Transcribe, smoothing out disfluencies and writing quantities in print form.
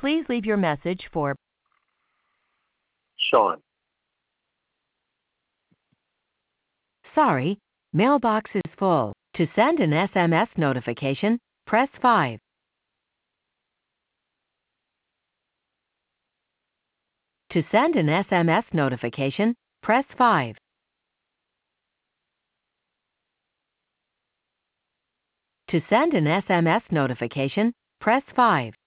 Please leave your message for Sean. Sorry, mailbox is full. To send an SMS notification, press 5. To send an SMS notification, press 5. To send an SMS notification, press 5.